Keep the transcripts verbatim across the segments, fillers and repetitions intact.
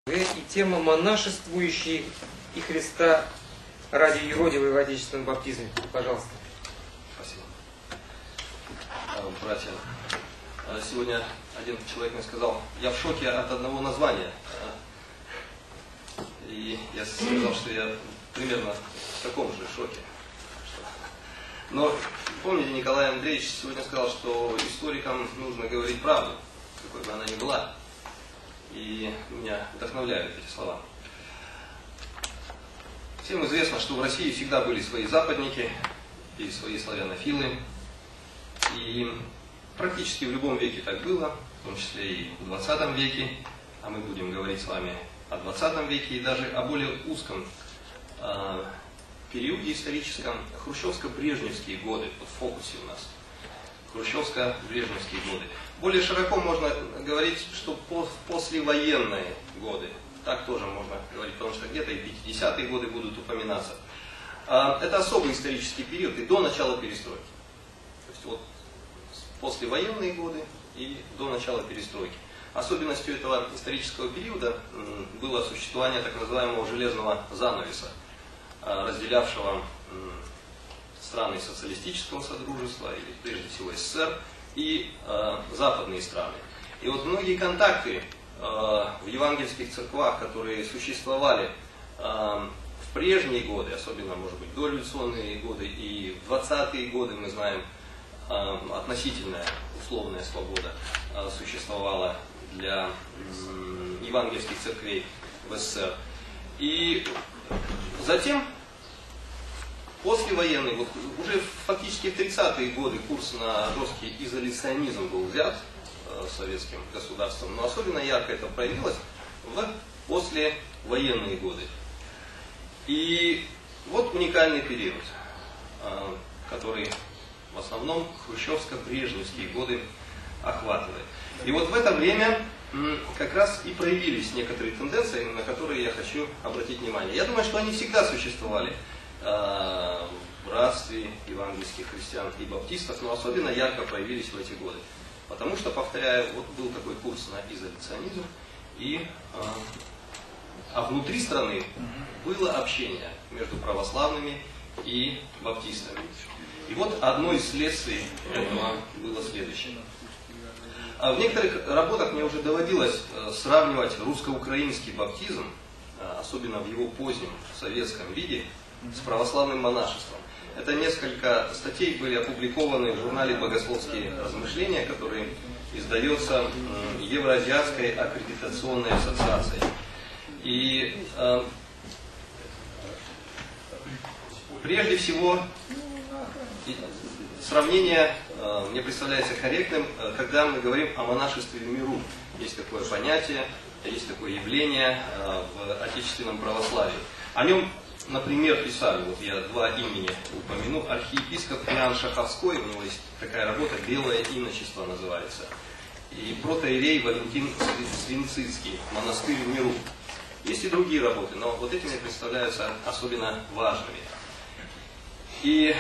И тема монашествующие и Христа ради юродивой в отечественном баптизме. Пожалуйста. Спасибо. Братья, сегодня один человек мне сказал, я в шоке от одного названия. И я сказал, что я примерно в таком же шоке. Но помните, Николай Андреевич сегодня сказал, что историкам нужно говорить правду, какой бы она ни была. И меня вдохновляют эти слова. Всем известно, что в России всегда были свои западники и свои славянофилы. И практически в любом веке так было, в том числе и в двадцатом веке. А мы будем говорить с вами о двадцатом веке и даже о более узком э, периоде историческом, хрущевско-брежневские годы, вот в фокусе у нас. Хрущевско-брежневские годы. Более широко можно говорить, что послевоенные годы. Так тоже можно говорить, потому что где-то и пятидесятые годы будут упоминаться. Это особый исторический период и до начала перестройки. То есть вот послевоенные годы и до начала перестройки. Особенностью этого исторического периода было существование так называемого железного занавеса, разделявшего страны социалистического содружества, или прежде всего СССР, и э, западные страны. И вот многие контакты э, в евангельских церквах, которые существовали э, в прежние годы, особенно, может быть, дореволюционные годы, и в двадцатые годы, мы знаем, э, относительная условная свобода э, существовала для э, евангельских церквей в СССР. И затем, послевоенный, вот уже фактически в тридцатые годы курс на жесткий изоляционизм был взят э, советским государством, но особенно ярко это проявилось в послевоенные годы. И вот уникальный период, э, который в основном хрущевско-брежневские годы охватывает. И вот в это время м, как раз и проявились некоторые тенденции, на которые я хочу обратить внимание. Я думаю, что они всегда существовали в братстве евангельских христиан и баптистов, но особенно ярко проявились в эти годы. Потому что, повторяю, вот был такой курс на изоляционизм, и, а внутри страны было общение между православными и баптистами. И вот одно из следствий этого было следующее. В некоторых работах мне уже доводилось сравнивать русско-украинский баптизм, особенно в его позднем советском виде, с православным монашеством. Это несколько статей были опубликованы в журнале «Богословские размышления», который издается Евразиатской аккредитационной ассоциацией. И э, прежде всего сравнение э, мне представляется корректным, когда мы говорим о монашестве в миру. Есть такое понятие, есть такое явление э, в отечественном православии. О нем, например, писали, вот я два имени упомяну, архиепископ Иоанн Шаховской, у него есть такая работа «Белое иночество» называется, и протоиерей Валентин Свинцицкий «Монастырь в миру». Есть и другие работы, но вот эти мне представляются особенно важными. И,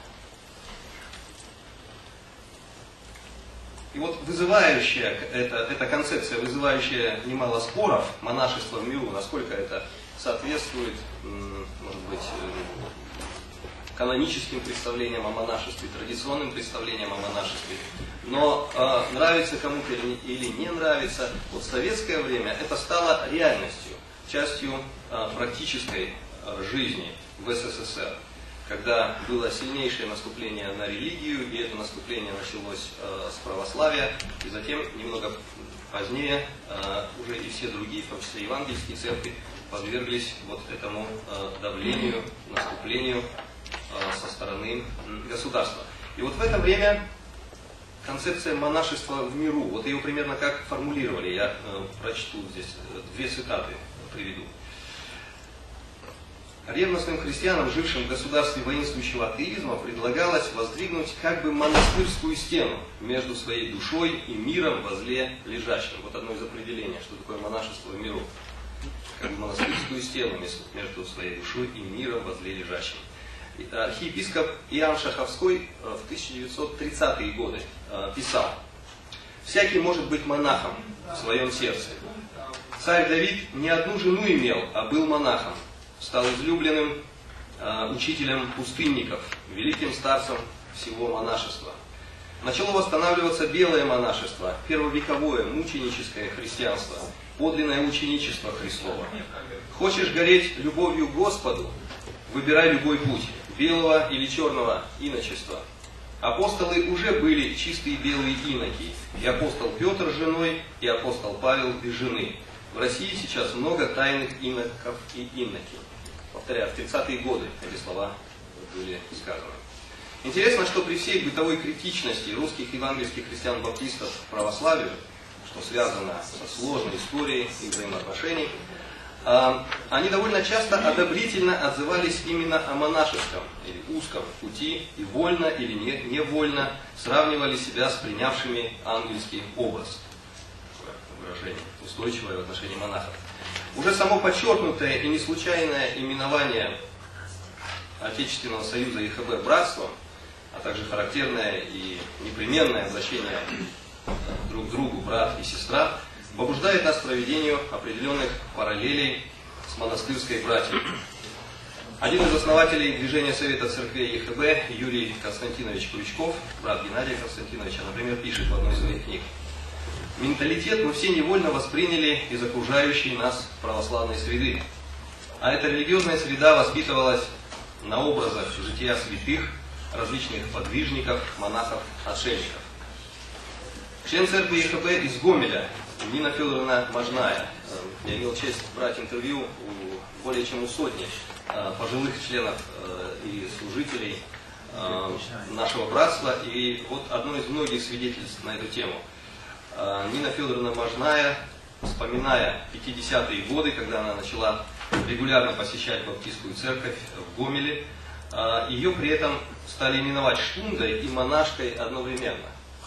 и вот вызывающая, эта, эта концепция, вызывающая немало споров, монашество в миру, насколько это соответствует, может быть, каноническим представлениям о монашестве, традиционным представлениям о монашестве. Но э, нравится кому-то или не нравится, вот в советское время это стало реальностью, частью э, практической э, жизни в СССР, когда было сильнейшее наступление на религию, и это наступление началось э, с православия, и затем, немного позднее, э, уже и все другие, в том числе евангельские церкви, подверглись вот этому э, давлению, наступлению э, со стороны э, государства. И вот в это время концепция монашества в миру, вот ее примерно как формулировали, я э, прочту здесь, э, две цитаты приведу. Ревностным христианам, жившим в государстве воинствующего атеизма, предлагалось воздвигнуть как бы монастырскую стену между своей душой и миром возле лежащим. Вот одно из определений, что такое монашество в миру. Как бы монастырскую стену между своей душой и миром возле лежащим. Архиепископ Иоанн Шаховской в тысяча девятьсот тридцатые годы писал: «Всякий может быть монахом в своем сердце. Царь Давид не одну жену имел, а был монахом. Стал излюбленным э, учителем пустынников, великим старцем всего монашества. Начало восстанавливаться белое монашество, первовековое мученическое христианство, подлинное ученичество Христово. Хочешь гореть любовью к Господу, выбирай любой путь, белого или черного иночества. Апостолы уже были чистые белые иноки, и апостол Петр с женой, и апостол Павел без жены. В России сейчас много тайных иноков и иноки. Повторяю, в тридцатые годы эти слова были сказаны. Интересно, что при всей бытовой критичности русских евангельских христиан-баптистов к православию, что связано со сложной историей и взаимоотношений, они довольно часто одобрительно отзывались именно о монашеском или узком пути и вольно или не, невольно сравнивали себя с принявшими ангельский образ. Выражение устойчивое в отношении монахов. Уже само подчеркнутое и не случайное именование Отечественного союза ЕХБ братством, а также характерное и непременное обращение друг к другу брат и сестра, побуждает нас к проведению определенных параллелей с монастырской братьей. Один из основателей движения Совета Церквей ЕХБ, Юрий Константинович Крючков, брат Геннадия Константиновича, например, пишет в одной из своих книг: «Менталитет мы все невольно восприняли из окружающей нас православной среды. А эта религиозная среда воспитывалась на образах жития святых, различных подвижников, монахов, отшельников». Член церкви ЕХБ из Гомеля, Нина Федоровна Можная. Я имел честь брать интервью у более чем у сотни пожилых членов и служителей нашего братства. И вот одно из многих свидетельств на эту тему. Нина Федоровна Можная, вспоминая пятидесятые годы, когда она начала регулярно посещать баптистскую церковь в Гомеле, ее при этом стали именовать штундой и монашкой одновременно.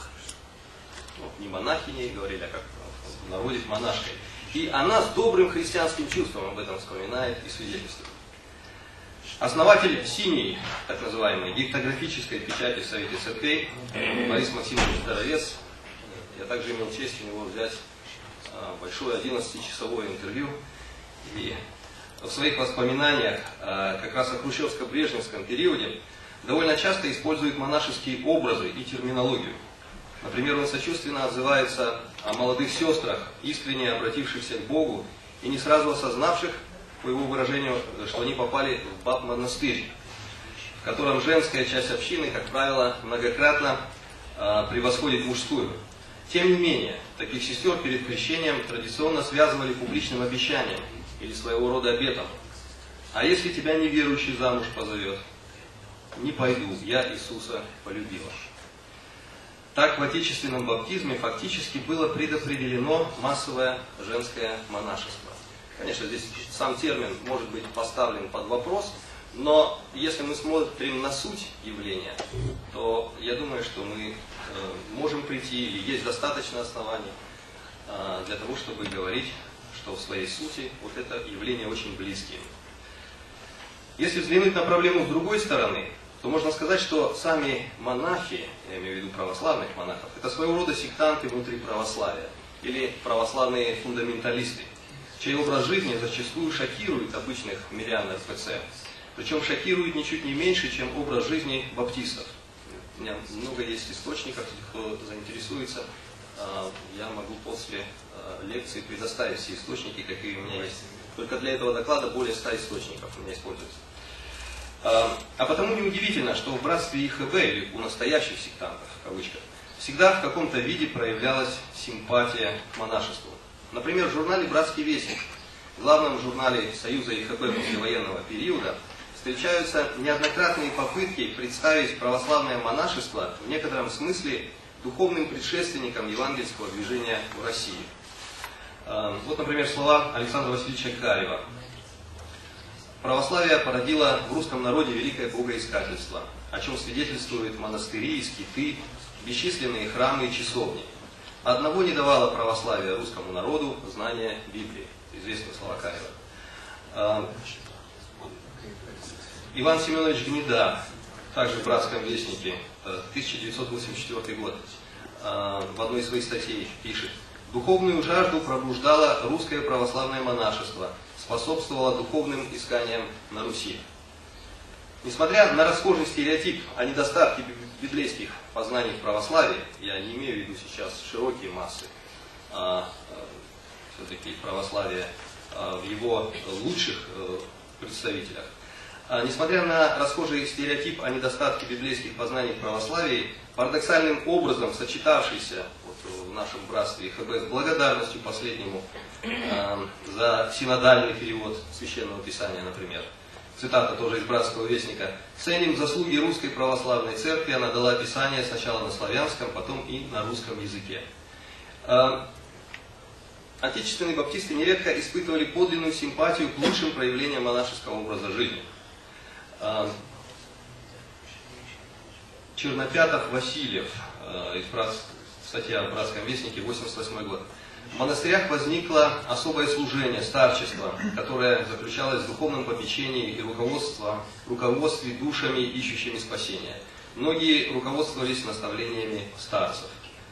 Ну, не монахиней говорили, а как в народе монашкой. И она с добрым христианским чувством об этом вспоминает и свидетельствует. Основатель синей, так называемой, гектографической печати в Совете Церквей, Борис Максимович Здоровец, я также имел честь у него взять большое одиннадцатичасовое интервью. И в своих воспоминаниях как раз о хрущевско-брежневском периоде довольно часто использует монашеские образы и терминологию. Например, он сочувственно отзывается о молодых сестрах, искренне обратившихся к Богу и не сразу осознавших, по его выражению, что они попали в баб-монастырь, в котором женская часть общины, как правило, многократно э, превосходит мужскую. Тем не менее, таких сестер перед крещением традиционно связывали публичным обещанием или своего рода обетом. А если тебя неверующий замуж позовет? Не пойду, я Иисуса полюбила. Так в отечественном баптизме фактически было предопределено массовое женское монашество. Конечно, здесь сам термин может быть поставлен под вопрос, но если мы смотрим на суть явления, то я думаю, что мы э, можем прийти, или есть достаточно оснований э, для того, чтобы говорить, что в своей сути вот это явление очень близкие. Если взглянуть на проблему с другой стороны, то можно сказать, что сами монахи, я имею в виду православных монахов, это своего рода сектанты внутри православия, или православные фундаменталисты, чей образ жизни зачастую шокирует обычных мирян эр пэ цэ. Причем шокирует ничуть не меньше, чем образ жизни баптистов. У меня много есть источников, кто заинтересуется, я могу после лекции предоставить все источники, какие у меня есть. Только для этого доклада более ста источников у меня используется. А потому неудивительно, что в братстве ЕХБ, или у настоящих сектантов, в кавычках, всегда в каком-то виде проявлялась симпатия к монашеству. Например, в журнале «Братский вестник», главном журнале Союза ЕХБ послевоенного периода, встречаются неоднократные попытки представить православное монашество в некотором смысле духовным предшественником евангельского движения в России. Вот, например, слова Александра Васильевича Карева. Православие породило в русском народе великое богоискательство, о чем свидетельствуют монастыри, скиты, бесчисленные храмы и часовни. Одного не давало православие русскому народу — знание Библии. Известные слова Карева. Иван Семенович Гнеда, также в «Братском вестнике», тысяча девятьсот восемьдесят четвёртый год, в одной из своих статей пишет: Духовную жажду пробуждало русское православное монашество, способствовало духовным исканиям на Руси. Несмотря на расхожий стереотип о недостатке библейских познаний в православии, я не имею в виду сейчас широкие массы, а, а все-таки православие а, в его лучших а, представителях, а, несмотря на расхожий стереотип о недостатке библейских познаний в православии, парадоксальным образом сочетавшийся вот, в нашем братстве ИХБ с благодарностью последнему а, за синодальный перевод Священного Писания, например, цитата тоже из Братского Вестника: «Ценим заслуги Русской Православной Церкви, она дала Писание сначала на славянском, потом и на русском языке». Отечественные баптисты нередко испытывали подлинную симпатию к лучшим проявлениям монашеского образа жизни. Чернопятов Васильев, статья в Братском Вестнике, восемьдесят восьмой год. В монастырях возникло особое служение, старчество, которое заключалось в духовном попечении и руководстве, руководстве душами, ищущими спасения. Многие руководствовались наставлениями старцев.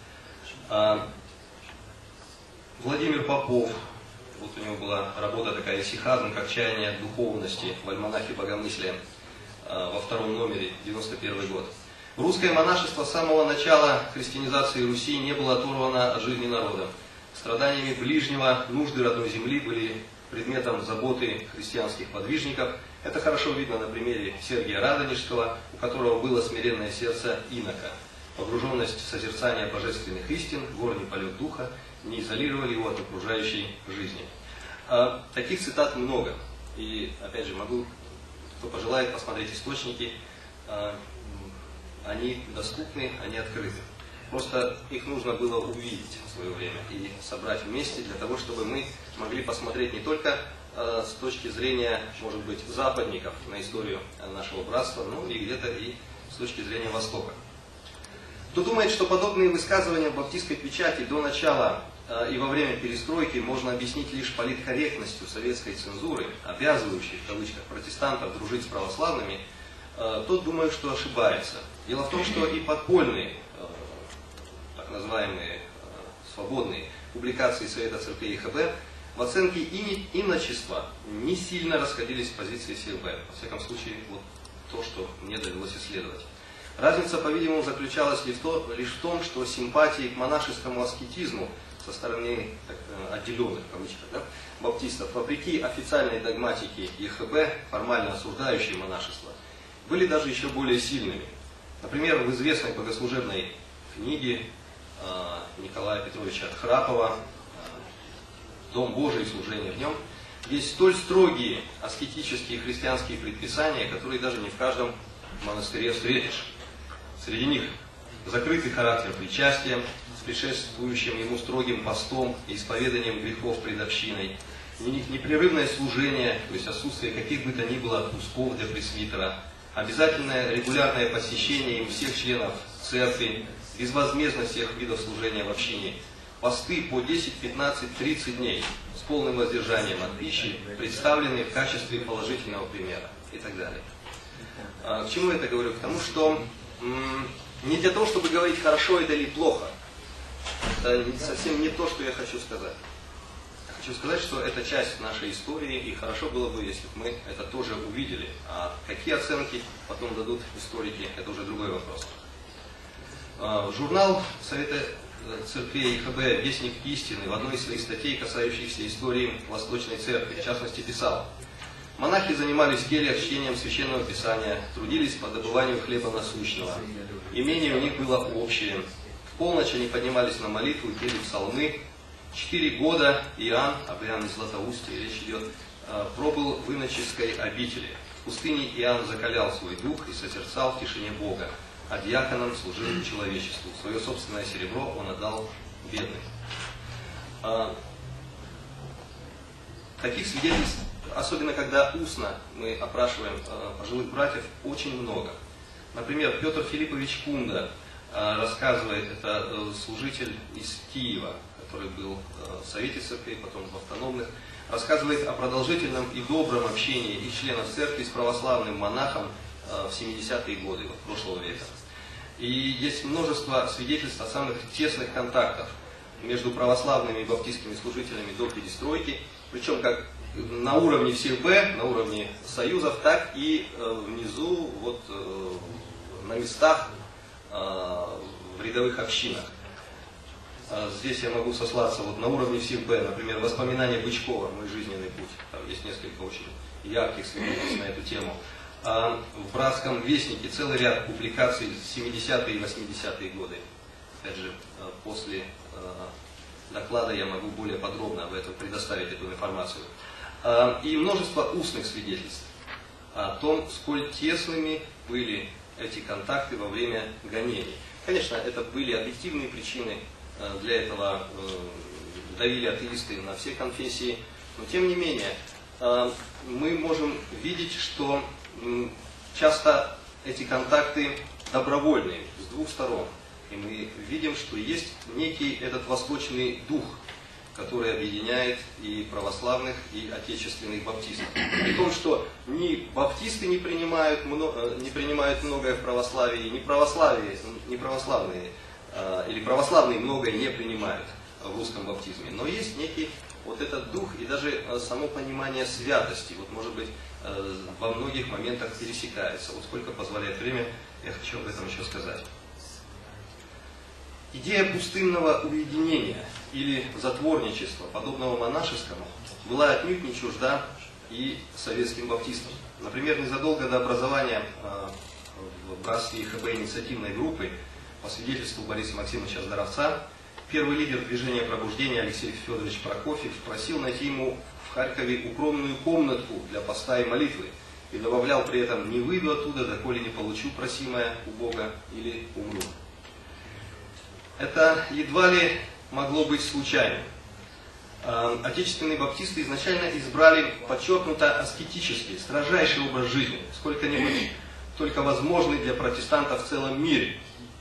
Владимир Попов, вот у него была работа такая «Исихазм как чаяние духовности» в альманахе «Богомыслие» во втором номере, девяносто первый год. Русское монашество с самого начала христианизации Руси не было оторвано от жизни народа. Страданиями ближнего, нужды родной земли были предметом заботы христианских подвижников. Это хорошо видно на примере Сергия Радонежского, у которого было смиренное сердце инока. Погруженность в созерцание божественных истин, горний полет духа не изолировали его от окружающей жизни. А, таких цитат много. И, опять же, могу, кто пожелает, посмотреть источники. А, они доступны, они открыты. Просто их нужно было увидеть в свое время и собрать вместе для того, чтобы мы могли посмотреть не только э, с точки зрения, может быть, западников на историю нашего братства, но и где-то и с точки зрения Востока. Кто думает, что подобные высказывания в баптистской печати до начала э, и во время перестройки можно объяснить лишь политкорректностью советской цензуры, обязывающей в кавычках протестантов дружить с православными, э, тот думает, что ошибается. Дело в том, что и подпольные называемые э, свободные публикации Совета Церквей ИХБ в оценке и иночества не сильно расходились с позицией СИХБ. Во всяком случае, вот то, что мне довелось исследовать. Разница, по-видимому, заключалась лишь, то, лишь в том, что симпатии к монашескому аскетизму со стороны так, отделенных, в кавычках, да, баптистов, вопреки официальной догматике ИХБ, формально осуждающей монашество, были даже еще более сильными. Например, в известной богослужебной книге Николая Петровича Храпова «Дом Божий и служение в нем» есть столь строгие аскетические христианские предписания, которые даже не в каждом монастыре встретишь. Среди них закрытый характер причастия с предшествующим ему строгим постом и исповеданием грехов пред общиной, непрерывное служение, то есть отсутствие каких бы то ни было отпусков для пресвитера, обязательное регулярное посещение им всех членов церкви, безвозмездно всех видов служения в общине, посты по десять, пятнадцать, тридцать дней с полным воздержанием от пищи, представленные в качестве положительного примера и так далее. А, к чему я это говорю? К тому, что м- не для того, чтобы говорить, хорошо это или плохо. Это совсем не то, что я хочу сказать. Я хочу сказать, что это часть нашей истории, и хорошо было бы, если бы мы это тоже увидели. А какие оценки потом дадут историки, это уже другой вопрос. Журнал Совета Церквей ИХБ «Вестник истины» в одной из своих статей, касающихся истории Восточной Церкви, в частности, писал: «Монахи занимались в кельях чтением Священного Писания, трудились по добыванию хлеба насущного. Имение у них было общее. В полночь они поднимались на молитву и пели псалмы. Четыре года Иоанн, об Иоанне Златоусте речь идет, пробыл в иноческой обители. В пустыне Иоанн закалял свой дух и созерцал в тишине Бога, а диаконом служил человечеству. Свое собственное серебро он отдал бедным». А, таких свидетельств, особенно когда устно мы опрашиваем а, пожилых братьев, очень много. Например, Петр Филиппович Кунда а, рассказывает, это а, служитель из Киева, который был а, в Совете Церкви, потом в автономных, рассказывает о продолжительном и добром общении их членов церкви с православным монахом в семидесятые годы прошлого века. И есть множество свидетельств о самых тесных контактах. между православными и баптистскими служителями до перестройки, причем как на уровне всех Б, на уровне союзов, так и внизу, вот, на местах, в рядовых общинах. Здесь я могу сослаться вот на уровне всех Б, например, воспоминания Бычкова «Мой жизненный путь». Там есть несколько очень ярких свидетельств на эту тему. В «Братском вестнике» целый ряд публикаций семидесятые и восьмидесятые годы. Опять же, после доклада я могу более подробно об этом предоставить эту информацию. И множество устных свидетельств о том, сколь тесными были эти контакты во время гонений. Конечно, это были объективные причины. Для этого давили атеисты на все конфессии. Но тем не менее, мы можем видеть, что часто эти контакты добровольные, с двух сторон. И мы видим, что есть некий этот восточный дух, который объединяет и православных, и отечественных баптистов. При том, что ни баптисты не принимают, не принимают многое в православии, ни православие, ни православные, или православные многое не принимают в русском баптизме. Но есть некий вот этот дух и даже само понимание святости, вот может быть во многих моментах пересекается. Вот сколько позволяет время, я хочу об этом еще сказать. Идея пустынного уединения или затворничества, подобного монашескому, была отнюдь не чужда и советским баптистам. Например, незадолго до образования в братстве ИХБ инициативной группы, по свидетельству Бориса Максимовича Здоровца, первый лидер движения пробуждения Алексей Федорович Прокофьев просил найти ему в Харькове укромную комнатку для поста и молитвы и добавлял при этом: «Не выйду оттуда, доколе не получу просимое у Бога или умру». Это едва ли могло быть случайным. Отечественные баптисты изначально избрали подчеркнуто аскетический, строжайший образ жизни, сколько-нибудь только возможный для протестантов в целом мире.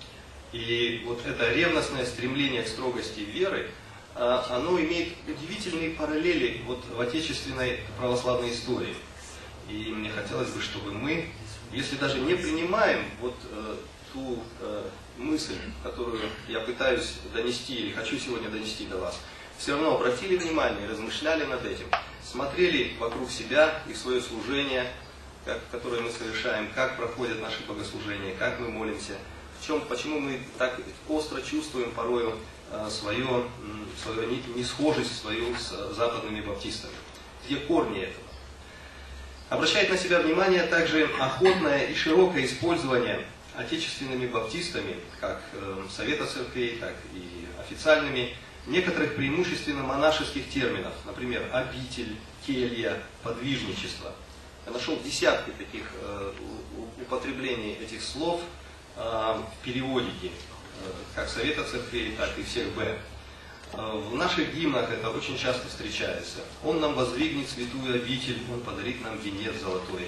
И вот это ревностное стремление к строгости веры, оно имеет удивительные параллели вот в отечественной православной истории. И мне хотелось бы, чтобы мы, если даже не принимаем вот э, ту э, мысль, которую я пытаюсь донести или хочу сегодня донести до вас, все равно обратили внимание, размышляли над этим, смотрели вокруг себя и свое служение, как, которое мы совершаем, как проходят наши богослужения, как мы молимся, в чем, почему мы так остро чувствуем порою э, свое, свою несхожесть свою с западными баптистами, где корни этого. Обращает на себя внимание также охотное и широкое использование отечественными баптистами, как э, Совета Церквей, так и официальными, некоторых преимущественно монашеских терминов, например, обитель, келья, подвижничество. Я нашел десятки таких э, употреблений этих слов э, в переводике, э, как Совета Церквей, так и всех Б. В наших гимнах это очень часто встречается. Он нам воздвигнет святую обитель, он подарит нам венец золотой.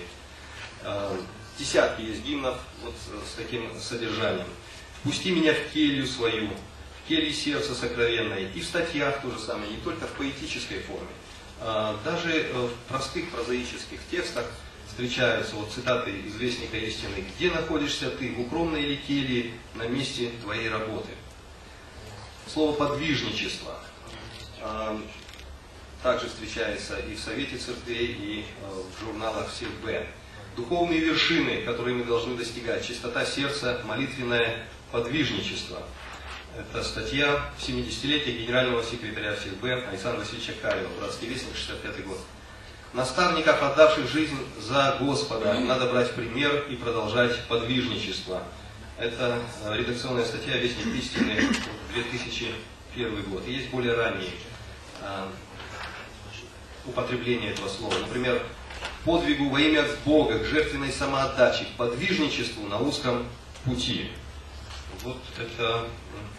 Десятки есть гимнов вот с таким содержанием. «Пусти меня в келью свою, в келье сердца сокровенной». И в статьях то же самое, не только в поэтической форме. Даже в простых прозаических текстах встречаются вот цитаты из Вестника истины: «Где находишься ты, в укромной или келье, на месте твоей работы?» Слово «подвижничество» э, также встречается и в Совете Церквей, и э, в журналах всех Б. Духовные вершины, которые мы должны достигать: чистота сердца, молитвенное подвижничество. Это статья в семидесятилетие генерального секретаря всех Б Александра Васильевича Карева, Братский вестник, шестьдесят пятый год. Наставников, отдавших жизнь за Господа, надо брать пример и продолжать подвижничество. Это редакционная статья «Вестник истины», две тысячи первый год. И есть более ранние э, употребления этого слова. Например, подвигу во имя Бога, к жертвенной самоотдаче, к подвижничеству на узком пути. Вот это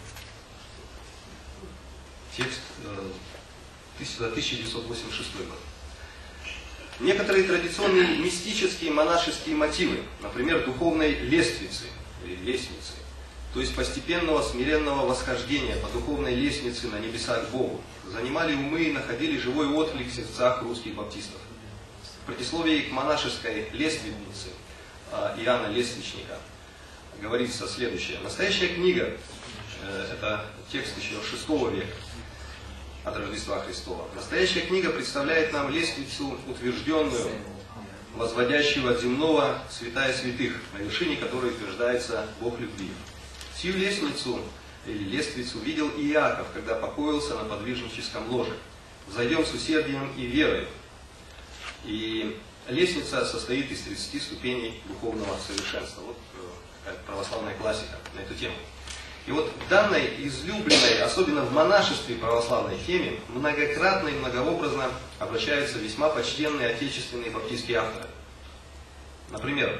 текст э, за тысяча девятьсот восемьдесят шестой год. Некоторые традиционные мистические монашеские мотивы, например, духовной лествицы, или лестницы, то есть постепенного смиренного восхождения по духовной лестнице на небеса к Богу, занимали умы и находили живой отклик в сердцах русских баптистов. В предисловии к монашеской лествичнице Иоанна Лествичника говорится следующее. Настоящая книга Это текст еще шестого века от Рождества Христова. Настоящая книга представляет нам лестницу утвержденную, возводящую от земного святая святых, на вершине которой утверждается Бог любви. Сию лестницу или лествицу видел и Иаков, когда покоился на подвижническом ложе. Взойдем с усердием и верой. И лестница состоит из тридцати ступеней духовного совершенства. Вот такая православная классика на эту тему. И вот в данной излюбленной, особенно в монашестве православной теме, многократно и многообразно обращаются весьма почтенные отечественные баптистские авторы. Например,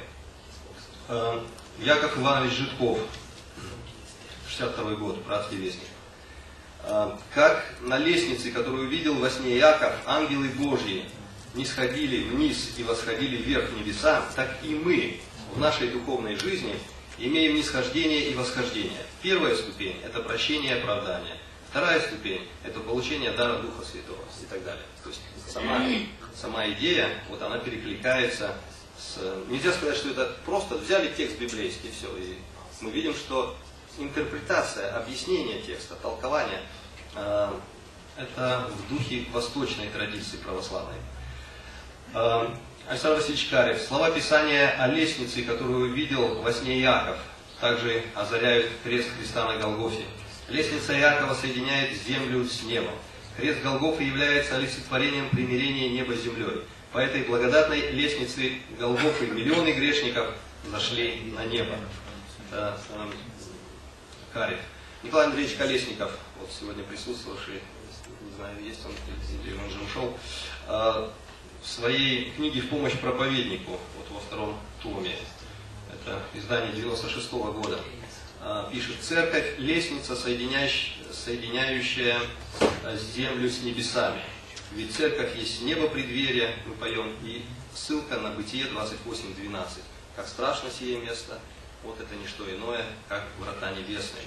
Яков Иванович Житков, шестьдесят второй год, братский вестник. Как на лестнице, которую видел во сне Яков, ангелы Божьи не сходили вниз и восходили вверх в небеса, так и мы в нашей духовной жизни имеем нисхождение и восхождение. Первая ступень – это прощение и оправдание. Вторая ступень – это получение дара Духа Святого и так далее. То есть сама, сама идея, вот она перекликается с... Нельзя сказать, что это просто взяли текст библейский, все, и мы видим, что интерпретация, объяснение текста, толкование э, – это в духе восточной традиции православной. Э, Александр Васильевич Карев. Слова Писания о лестнице, которую видел во сне Иаков, также озаряют крест Христа на Голгофе. Лестница Иакова соединяет землю с небом. Крест Голгофы является олицетворением примирения неба с землей. По этой благодатной лестнице Голгофы миллионы грешников зашли на небо. Это, э, Карев. Николай Андреевич Колесников, вот сегодня присутствовавший, не знаю, есть он или он же ушел, э, в своей книге «В помощь проповеднику», вот во втором томе, это издание девяносто шестого года, пишет: «Церковь – лестница, соединяющая, соединяющая землю с небесами. Ведь церковь есть небо преддверия», мы поем, и ссылка на Бытие двадцать восемь двенадцать. «Как страшно сие место, вот это не что иное, как врата небесные».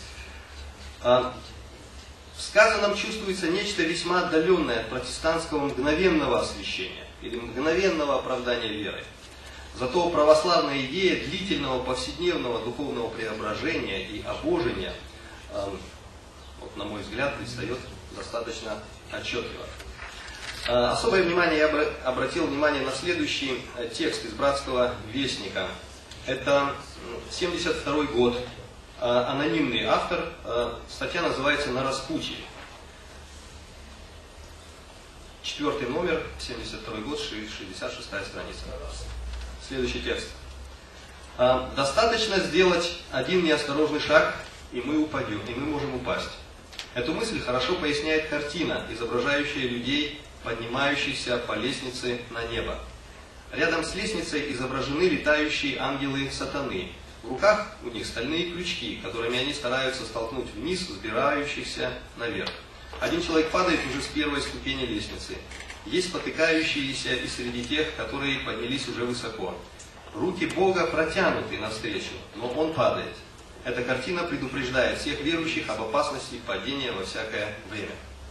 В сказанном чувствуется нечто весьма отдаленное от протестантского мгновенного освящения или мгновенного оправдания верой. Зато православная идея длительного повседневного духовного преображения и обожения, э, вот, на мой взгляд, предстает достаточно отчетливо. Э, особое внимание я бы обратил внимание на следующий текст из Братского Вестника. Это семьдесят второй год. Анонимный автор, статья называется «На распутье». Четвертый номер, семьдесят второй год, шестьдесят шестая страница. Следующий текст. «Достаточно сделать один неосторожный шаг, и мы упадем, и мы можем упасть». Эту мысль хорошо поясняет картина, изображающая людей, поднимающихся по лестнице на небо. Рядом с лестницей изображены летающие ангелы сатаны. В руках у них стальные крючки, которыми они стараются столкнуть вниз взбирающихся наверх. Один человек падает уже с первой ступени лестницы. Есть спотыкающиеся и среди тех, которые поднялись уже высоко. Руки Бога протянуты навстречу, но он падает. Эта картина предупреждает всех верующих об опасности падения во всякое время.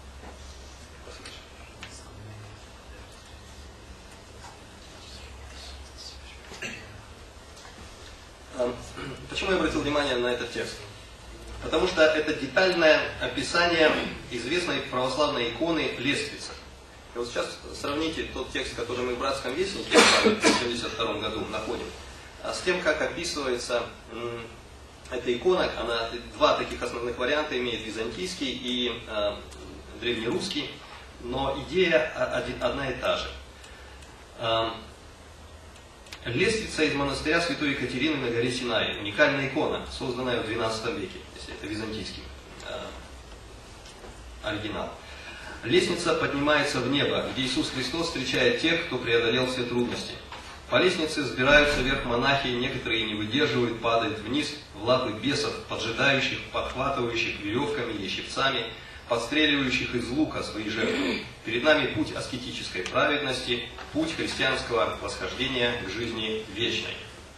Почему я обратил внимание на этот текст? Потому что это детальное описание известной православной иконы лестницы. И вот сейчас сравните тот текст, который мы в Братском Вестнике в семьдесят втором году находим, с тем, как описывается эта икона. Она два таких основных варианта имеет: византийский и э, древнерусский, но идея одна и та же. Лестница из монастыря Святой Екатерины на горе Синай. Уникальная икона, созданная в двенадцатом веке, если это византийский э, оригинал. Лестница поднимается в небо, где Иисус Христос встречает тех, кто преодолел все трудности. По лестнице взбираются вверх монахи, некоторые не выдерживают, падают вниз в лапы бесов, поджидающих, подхватывающих веревками или щипцами, подстреливающих из лука свои жертвы. Перед нами путь аскетической праведности, путь христианского восхождения к жизни вечной.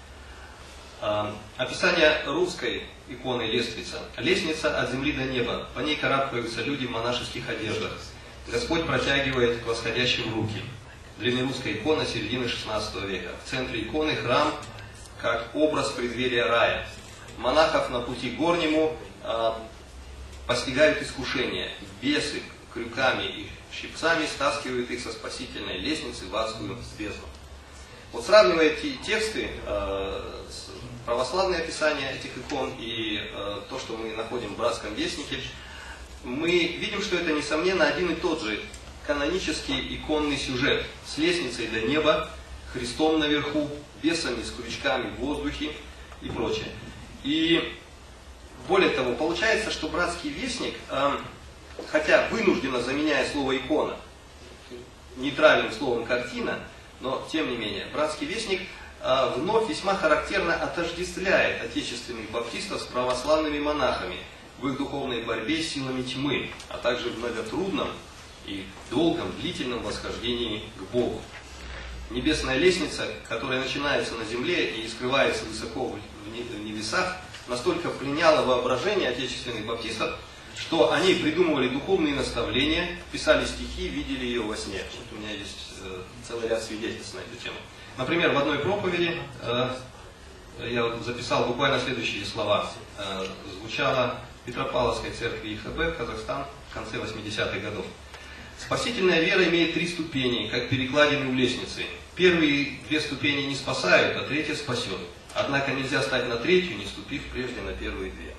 Описание русской иконы лестница. Лестница от земли до неба. По ней карабкаются люди в монашеских одеждах. Господь протягивает к восходящим руки. Древнерусская икона середины шестнадцатого века. В центре иконы храм как образ преддверия рая. Монахов на пути к горнему постигают искушения, бесы крюками и щипцами стаскивают их со спасительной лестницы в адскую бездну. Вот сравнивая эти тексты, э, православное описание этих икон и э, то, что мы находим в Братском вестнике, мы видим, что это, несомненно, один и тот же канонический иконный сюжет с лестницей до неба, Христом наверху, бесами с крючками в воздухе и прочее. И более того, получается, что Братский вестник, э, хотя вынужденно заменяя слово икона нейтральным словом картина, но тем не менее, Братский вестник э, вновь весьма характерно отождествляет отечественных баптистов с православными монахами в их духовной борьбе с силами тьмы, а также в многотрудном и долгом, длительном восхождении к Богу. Небесная лестница, которая начинается на земле и скрывается высоко в небесах, настолько пленяла воображение отечественных баптистов, что они придумывали духовные наставления, писали стихи, видели ее во сне. Вот у меня есть э, целый ряд свидетельств на эту тему. Например, в одной проповеди э, я записал буквально следующие слова. Э, звучало в Петропавловской церкви ИХБ, Казахстан, в конце восьмидесятых годов. Спасительная вера имеет три ступени, как перекладины у лестницы. Первые две ступени не спасают, а третья спасет. Однако нельзя стать на третью, не ступив прежде на первые две.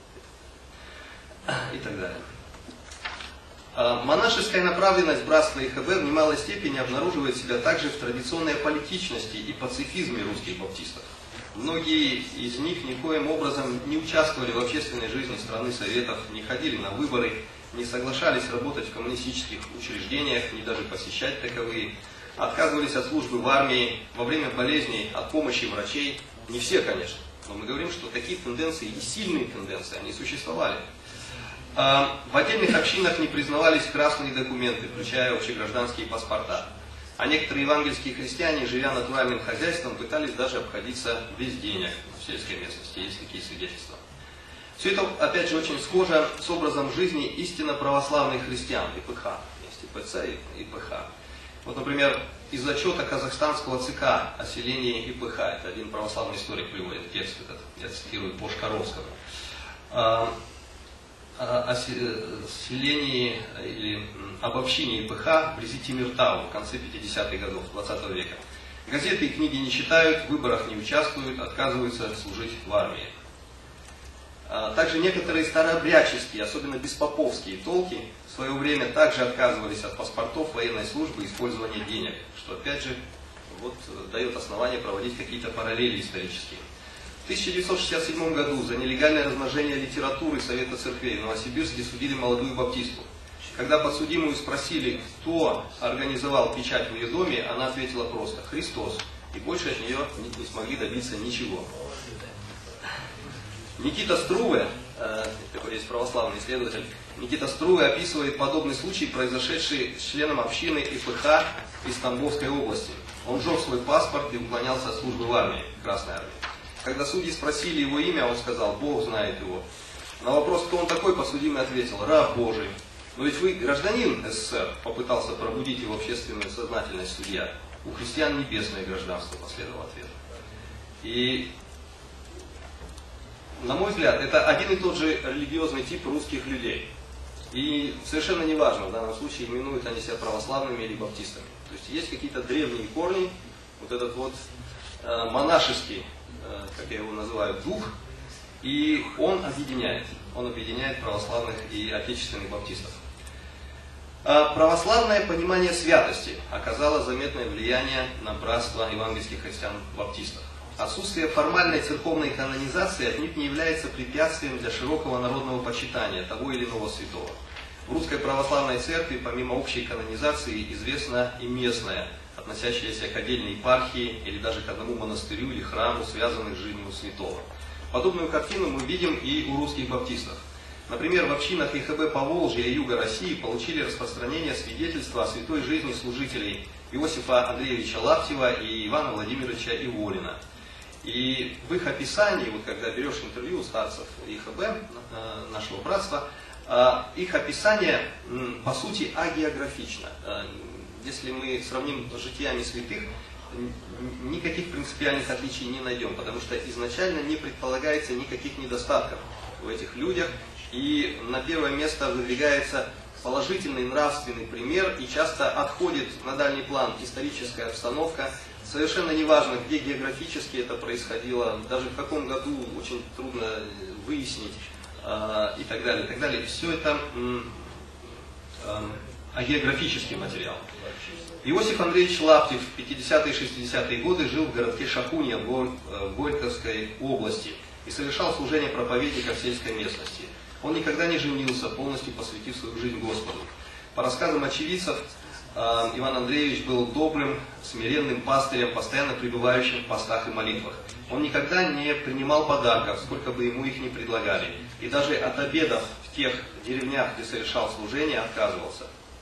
И так далее. Монашеская направленность братства ИХБ в немалой степени обнаруживает себя также в традиционной политичности и пацифизме русских баптистов. Многие из них никоим образом не участвовали в общественной жизни страны Советов, не ходили на выборы, не соглашались работать в коммунистических учреждениях, не даже посещать таковые, отказывались от службы в армии, во время болезней от помощи врачей. Не все, конечно, но мы говорим, что такие тенденции и сильные тенденции, они существовали. В отдельных общинах не признавались красные документы, включая общегражданские паспорта. А некоторые евангельские христиане, живя натуральным хозяйством, пытались даже обходиться без денег в сельской местности. Есть такие свидетельства. Все это, опять же, очень схоже с образом жизни истинно православных христиан, ИПХ. Есть ИПЦ и ИПХ. Вот, например, из отчета казахстанского ЦК о селении ИПХ, это один православный историк приводит текст этот, я цитирую по Шкаровскому, о селении или об общине ИПХ вблизи Тимиртау в конце пятидесятых годов двадцатого века. Газеты и книги не читают, в выборах не участвуют, отказываются служить в армии. Также некоторые старообрядческие, особенно беспоповские толки в свое время также отказывались от паспортов военной службы и использования денег, что опять же вот, дает основание проводить какие-то параллели исторические. В тысяча девятьсот шестьдесят седьмом году за нелегальное размножение литературы Совета Церквей в Новосибирске судили молодую баптистку. Когда подсудимую спросили, кто организовал печать в ее доме, она ответила просто «Христос». И больше от нее не смогли добиться ничего. Никита Струве, такой есть православный исследователь, Никита Струве описывает подобный случай, произошедший с членом общины ИПХ из Тамбовской области. Он сжег свой паспорт и уклонялся от службы в армии, Красной армии. Когда судьи спросили его имя, он сказал, Бог знает его. На вопрос, кто он такой, подсудимый ответил, раб Божий. Но ведь вы гражданин СССР, попытался пробудить его общественную сознательность судья. У христиан небесное гражданство, последовал ответ. И, на мой взгляд, это один и тот же религиозный тип русских людей. И совершенно неважно, в данном случае именуют они себя православными или баптистами. То есть есть какие-то древние корни, вот этот вот э, монашеский, как я его называю, дух, и он объединяет. Он объединяет православных и отечественных баптистов. Православное понимание святости оказало заметное влияние на братство евангельских христиан-баптистов. Отсутствие формальной церковной канонизации отнюдь не является препятствием для широкого народного почитания того или иного святого. В Русской Православной Церкви, помимо общей канонизации, известна и местная, относящиеся к отдельной епархии или даже к одному монастырю или храму, связанных с жизнью святого. Подобную картину мы видим и у русских баптистов. Например, в общинах ИХБ Поволжья и Юга России получили распространение свидетельства о святой жизни служителей Иосифа Андреевича Лаптева и Ивана Владимировича Иворина. И в их описании, вот когда берешь интервью у старцев ИХБ, нашего братства, их описание, по сути, агеографично. Если мы сравним с житиями святых, никаких принципиальных отличий не найдем, потому что изначально не предполагается никаких недостатков в этих людях, и на первое место выдвигается положительный нравственный пример, и часто отходит на дальний план историческая обстановка. Совершенно неважно, где географически это происходило, даже в каком году, очень трудно выяснить, э, и так далее, и так далее. Все это э, э, а географический материал. Иосиф Андреевич Лаптев в пятидесятые и шестидесятые годы жил в городке Шахунья в Горьковской области и совершал служение проповедника в сельской местности. Он никогда не женился, полностью посвятив свою жизнь Господу. По рассказам очевидцев, Иван Андреевич был добрым, смиренным пастырем, постоянно пребывающим в постах и молитвах. Он никогда не принимал подарков, сколько бы ему их ни предлагали. И даже от обедов в тех деревнях, где совершал служение, отказывался.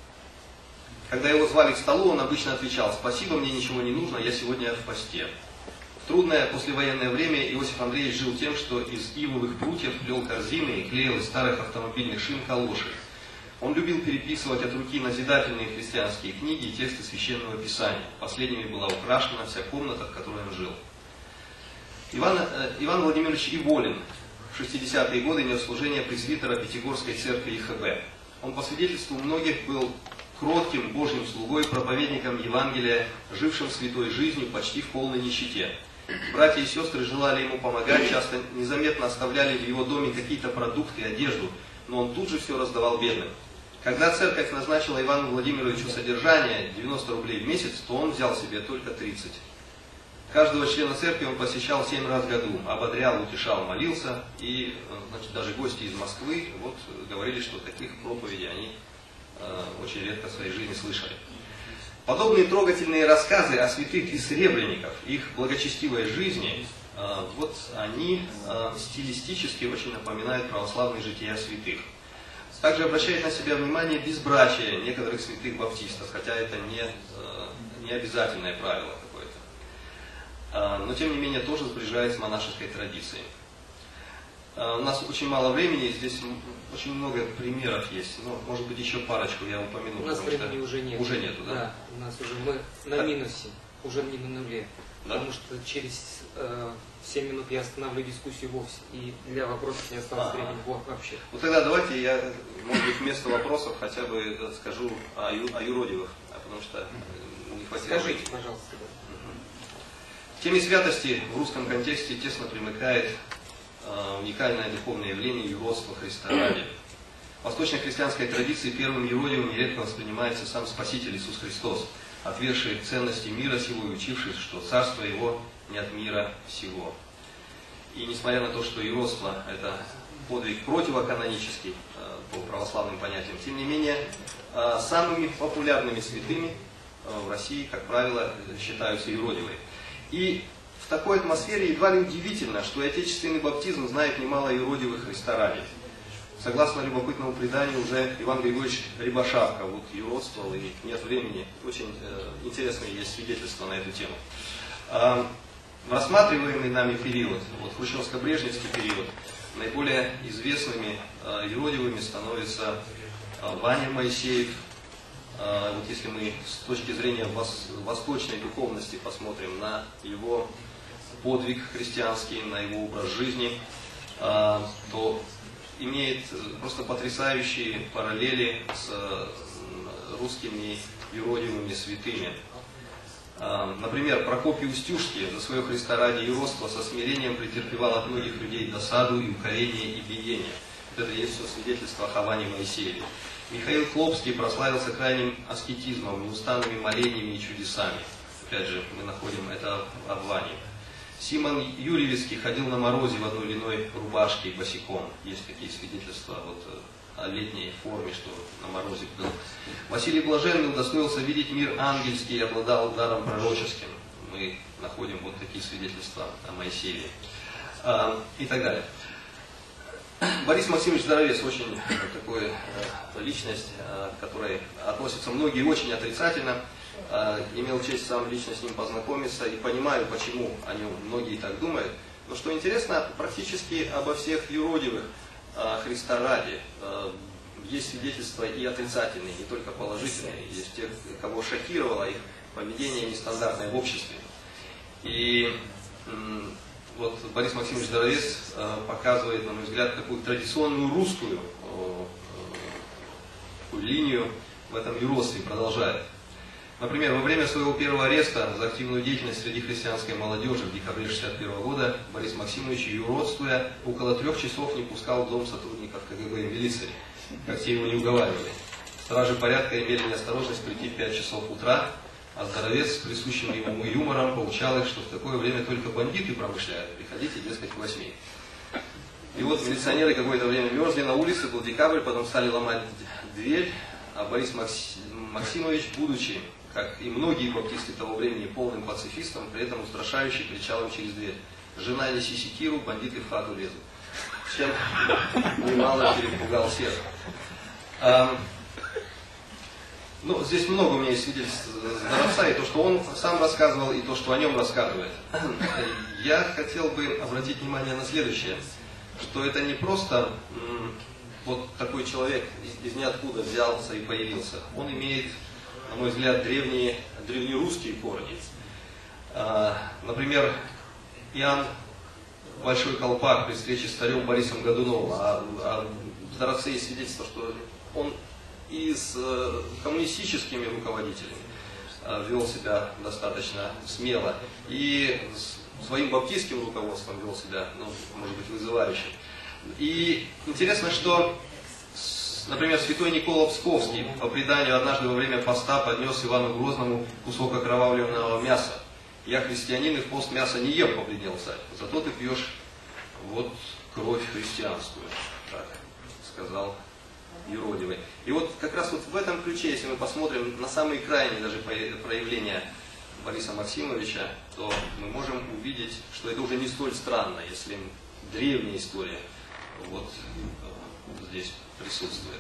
Когда его звали к столу, он обычно отвечал: «Спасибо, мне ничего не нужно, я сегодня в посте». В трудное послевоенное время Иосиф Андреевич жил тем, что из ивовых прутьев плел корзины и клеил из старых автомобильных шин калоши. Он любил переписывать от руки назидательные христианские книги и тексты Священного Писания. Последними была украшена вся комната, в которой он жил. Иван, э, Иван Владимирович Иволин в шестидесятые годы нес служение пресвитера Пятигорской церкви И Х Б. Он, по свидетельству многих, был кротким Божьим слугой, проповедником Евангелия, жившим святой жизнью почти в полной нищете. Братья и сестры желали ему помогать, часто незаметно оставляли в его доме какие-то продукты и одежду, но он тут же все раздавал бедным. Когда церковь назначила Ивану Владимировичу содержание девяносто рублей в месяц, то он взял себе только тридцать. Каждого члена церкви он посещал семь раз в году, ободрял, утешал, молился, и, значит, даже гости из Москвы вот, говорили, что таких проповедей они э, очень редко в своей жизни слышали. Подобные трогательные рассказы о святых и сребрениках, их благочестивой жизни, э, вот они э, стилистически очень напоминают православные жития святых. Также обращает на себя внимание безбрачие некоторых святых баптистов, хотя это не, э, не обязательное правило какое-то. Э, но тем не менее тоже сближает с монашеской традицией. Э, у нас очень мало времени, здесь очень много примеров есть, но может быть еще парочку я упомяну. У нас времени уже нет. Уже нету, да? Да, у нас уже мы на минусе, уже не на нуле. Да? Потому что через э, семь минут я остановлю дискуссию вовсе, и для вопросов не осталось А-а. времени вообще. Вот тогда давайте я, может быть, вместо вопросов хотя бы скажу о, ю, о юродивых, потому что не хватило. Скажите, пожалуйста. Да. К теме святости в русском контексте тесно примыкает э, уникальное духовное явление юродства Христа ради. В восточно-христианской традиции первым юродивым нередко воспринимается сам Спаситель Иисус Христос, отвергший ценности мира сего и учивший, что царство его не от мира сего. И несмотря на то, что юродство – это подвиг противоканонический э, по православным понятиям, тем не менее, э, самыми популярными святыми э, в России, как правило, считаются юродивые. И в такой атмосфере едва ли удивительно, что и отечественный баптизм знает немало юродивых Христа ради. Согласно любопытному преданию, уже Иван Григорьевич Рябошапка вот юродствовал, и нет времени. Очень э, интересные есть свидетельства на эту тему. Э, в рассматриваемый нами период, вот хрущевско-брежневский период, наиболее известными э, юродивыми становятся э, Ваня Моисеев. Э, вот если мы с точки зрения вос, восточной духовности посмотрим на его подвиг христианский, на его образ жизни, э, то имеет просто потрясающие параллели с русскими юродивыми святыми. Например, Прокопий Устюжский за свое Христа ради юродство со смирением претерпевал от многих людей досаду и укорение и биение. Вот это есть все свидетельство о Хаване Моисееве. Михаил Хлопский прославился крайним аскетизмом, неустанными молениями и чудесами. Опять же, мы находим это в Ване. Симон Юрьевицкий ходил на морозе в одной льняной рубашке босиком. Есть такие свидетельства вот, о летней форме, что на морозе был. Василий Блаженный удостоился видеть мир ангельский и обладал даром пророческим. Мы находим вот такие свидетельства о Моисееве. А, и так далее. Борис Максимович Здоровец очень такой личность, к которой относятся многие очень отрицательно. Имел честь сам лично с ним познакомиться и понимаю, почему о нем многие так думают. Но что интересно, практически обо всех юродивых Христа ради есть свидетельства и отрицательные, не только положительные. Есть те, кого шокировала их поведение нестандартное в обществе. И вот Борис Максимович Здоровец показывает, на мой взгляд, такую традиционную русскую линию в этом юродстве, продолжает. Например, во время своего первого ареста за активную деятельность среди христианской молодежи в декабре шестьдесят первого года Борис Максимович, юродствуя, около трех часов не пускал в дом сотрудников КГБ и милиции, как те его не уговаривали. Стражи порядка имели неосторожность прийти в пять часов утра, а Здоровец с присущим ему юмором поучал их, что в такое время только бандиты промышляют, приходите, дескать, к восьми. И вот милиционеры какое-то время мерзли на улице, был декабрь, потом стали ломать дверь, а Борис Максимович, будучи, как и многие баптисты того времени, полным пацифистом, при этом устрашающе кричал им через дверь: «Жена, неси секиру, бандиты в хату лезут». Чем немало перепугал всех. А, ну, здесь много у меня есть свидетельств Здоровца, и то, что он сам рассказывал, и то, что о нем рассказывает. Я хотел бы обратить внимание на следующее, что это не просто м, вот такой человек из, из ниоткуда взялся и появился. Он имеет, на мой взгляд, древние, древнерусские корни. А, например, Иоанн Большой Колпак при встрече с царем Борисом Годуновым, а, а в Здоровце есть свидетельство, что он и с э, коммунистическими руководителями э, вел себя достаточно смело, и с своим баптистским руководством вел себя, ну, может быть, вызывающе. И интересно, что, например, святой Никола Псковский по преданию однажды во время поста поднес Ивану Грозному кусок окровавленного мяса. «Я христианин, и в пост мяса не ем», — побледнел царь. «Зато ты пьешь вот кровь христианскую», — так сказал юродивый. И вот как раз вот в этом ключе, если мы посмотрим на самые крайние даже проявления Бориса Максимовича, то мы можем увидеть, что это уже не столь странно, если древняя история вот здесь присутствует.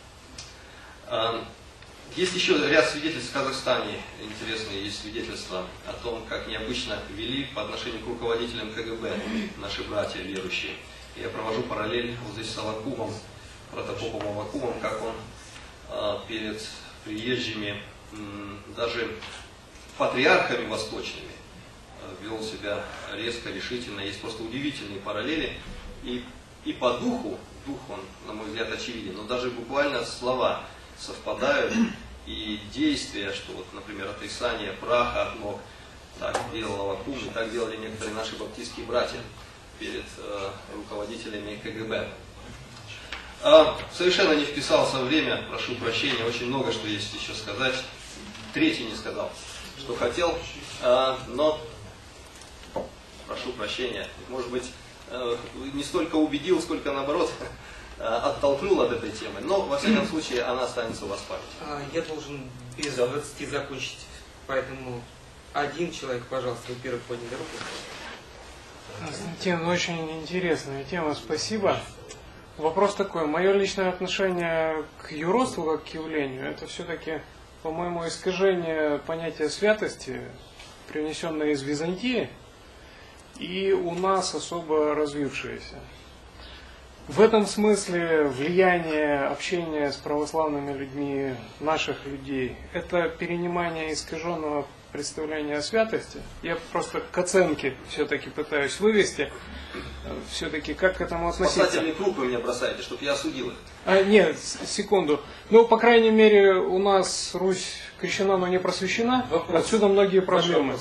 Есть еще ряд свидетельств в Казахстане, интересные есть свидетельства о том, как необычно вели по отношению к руководителям КГБ наши братья верующие. Я провожу параллель вот здесь с Аввакумом, протопопом Аввакумом, как он а, перед приезжими, м, даже патриархами восточными, а, вел себя резко, решительно. Есть просто удивительные параллели. И, и по духу, дух он, на мой взгляд, очевиден, но даже буквально слова совпадают, и действия, что вот, например, отрицание праха от ног, так делал Аввакум, и так делали некоторые наши баптистские братья перед э, руководителями КГБ. А, совершенно не вписался в время, прошу прощения, очень много что есть еще сказать. Третий не сказал, что хотел, а, но прошу прощения, может быть, э, не столько убедил, сколько наоборот оттолкнул от этой темы, но во всяком случае она останется у вас в памяти. Я должен без двадцати закончить, поэтому один человек, пожалуйста, вы первый подняли руку. Тема очень интересная тема, спасибо. Вопрос такой, мое личное отношение к юродству как к явлению, это все-таки, по-моему, искажение понятия святости, привнесенное из Византии, и у нас особо развившееся. В этом смысле влияние общения с православными людьми, наших людей, это перенимание искаженного представления о святости. Я просто к оценке все-таки пытаюсь вывести, все-таки как к этому относиться. Спасательные крупы мне бросаете, чтобы я осудил их. А, нет, секунду. Ну, по крайней мере, у нас Русь крещена, но не просвещена. Вопрос. Отсюда многие проблемы.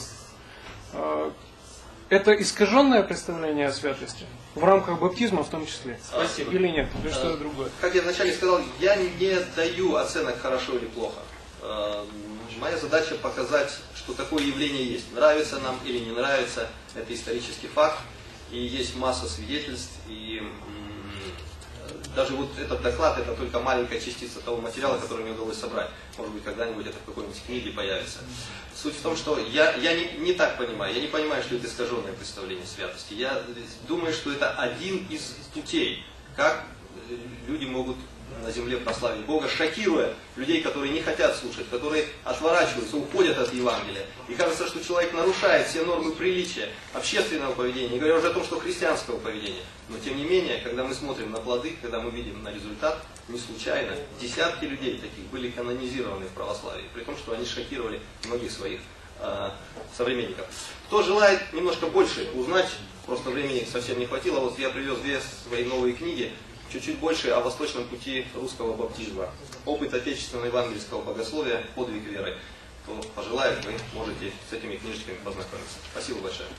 Это искаженное представление о святости? В рамках баптизма в том числе? Спасибо. Или нет? Или что-то другое? Как я вначале сказал, я не даю оценок хорошо или плохо. Моя задача показать, что такое явление есть. Нравится нам или не нравится, это исторический факт. И есть масса свидетельств. И даже вот этот доклад, это только маленькая частица того материала, который мне удалось собрать. Может быть, когда-нибудь это в какой-нибудь книге появится. Суть в том, что я, я не, не так понимаю. Я не понимаю, что это искаженное представление святости. Я думаю, что это один из путей, как люди могут на земле прославить Бога, шокируя людей, которые не хотят слушать, которые отворачиваются, уходят от Евангелия. И кажется, что человек нарушает все нормы приличия, общественного поведения, не говоря уже о том, что христианского поведения. Но тем не менее, когда мы смотрим на плоды, когда мы видим на результат, не случайно десятки людей таких были канонизированы в православии, при том, что они шокировали многих своих э, современников. Кто желает немножко больше узнать, просто времени совсем не хватило, вот я привез две свои новые книги, чуть-чуть больше о восточном пути русского баптизма. Опыт отечественного евангельского богословия, подвиг веры. Кто пожелает, вы можете с этими книжечками познакомиться. Спасибо большое.